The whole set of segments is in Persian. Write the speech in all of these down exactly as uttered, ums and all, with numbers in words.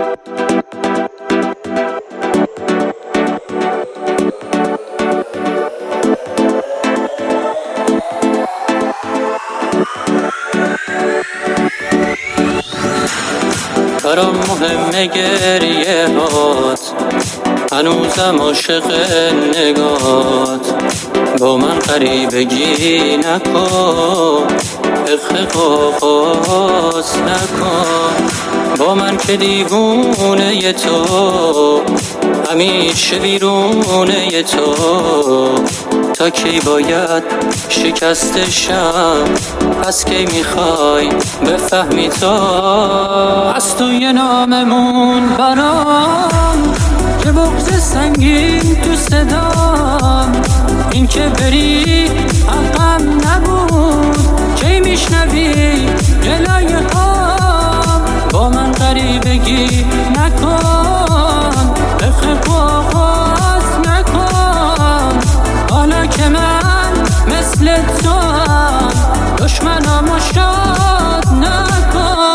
برام مهمه گریه هات، هنوزم عاشق نگات. با من غریبگی نکن، اخ آغاز نکن. با من که دیوونه تو، همیشه بیرونه تو. تا کی باید شکستشم، پس کی میخوای بفهمی تو؟ از توی ناممون برام که بغض سنگین تو صدام. این که بری حقم نبود، کی میشنوی گلای خام. با من غریبگی نکن، اخ آغاز نکن. حالا که من مثل تو هم، دشمنامو شاد نکن.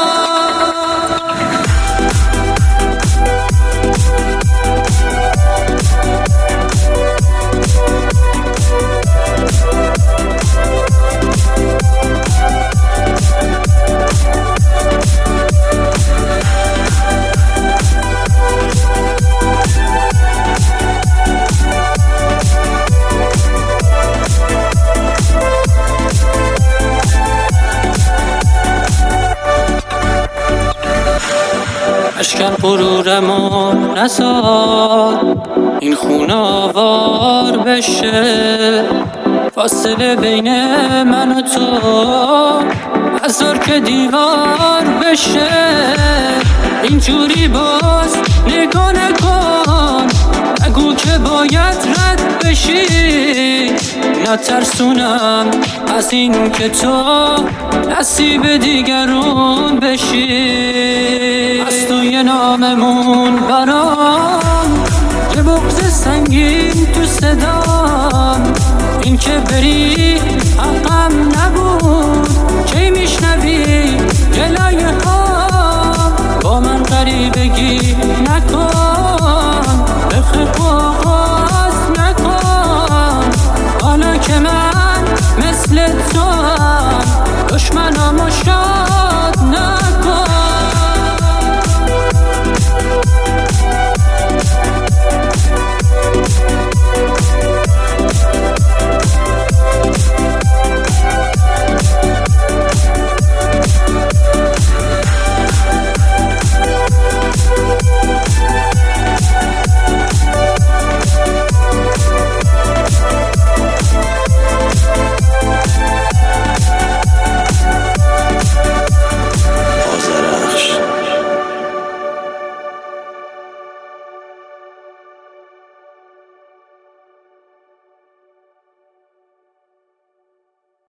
اشکن غرورمو نزار، این خون آوار بشه. فاصله بین من و تو بذار که دیوار بشه. اینجوری باز نگاه نکن، نگو که باید رد بشی. نترسونم از این که تو نصیب دیگرون بشی. از توی ناممون برام که بغض سنگین تو صدام. این که بری حقم نبود، کی میشنوی گلای خام.